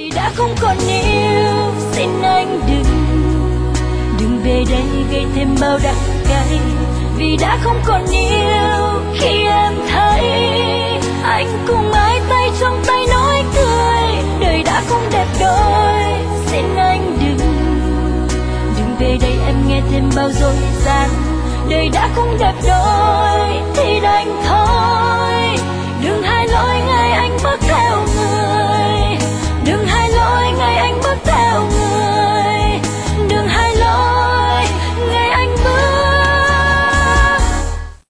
Vì đã không còn yêu, xin anh đừng về đây gây thêm bao đắng cay. Vì đã không còn yêu, khi em thấy anh cùng ai tay trong tay nói cười. Đời đã không đẹp đôi, xin anh đừng về đây em nghe thêm bao dối gian. Đời đã không đẹp đôi thì đành thôi.